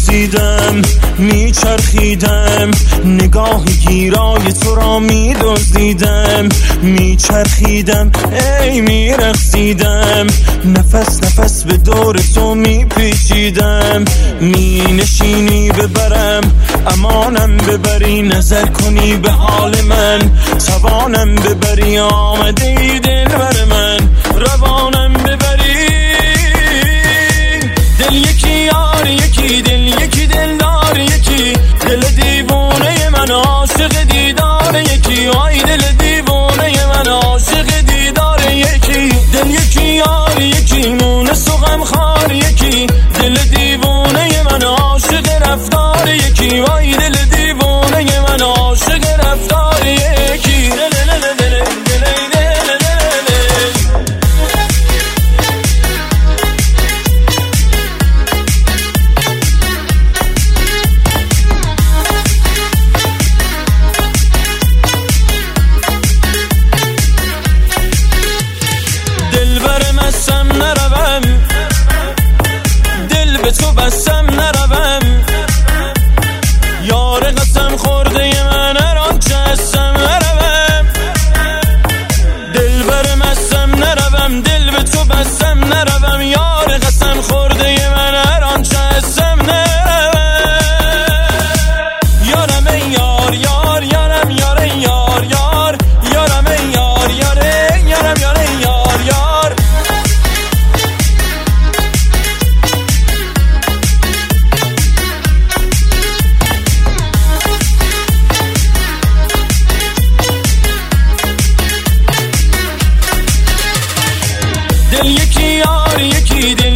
میدزدیدم میچرخیدم، نگاه گیرای تو را میدزدیدم میچرخیدم، ای میرقصیدم، نفس نفس به دور تو میپیچیدم، مینشینی ببرم امانم ببری، نظر کنی به حال من توانم ببری، آمده ای دل بر من روانم ببری، دل یکی یار یکی دل یکی دلدار یکی، دل دیوانه من عاشق دیدار یکی، آی دل دیوانه من عاشق دیدار یکی، دل یکی یار یکی مونس و غمخوار یکی، دل دیوانه من عاشق رفتار یکی، آی دل دیوانه من عاشق رفتار یکی. تو بستم نروم یار قسم خورده من هر آنچه هستم نروم، دل بر مستم نروم، دل به تو بستم نروم، یار قسم خورده من هر آنچه هستم نروم، یارم ای یار یار یارم یار یار یار یارم ای یار یاره یارم یاره یار یار. دل یکی یار یکی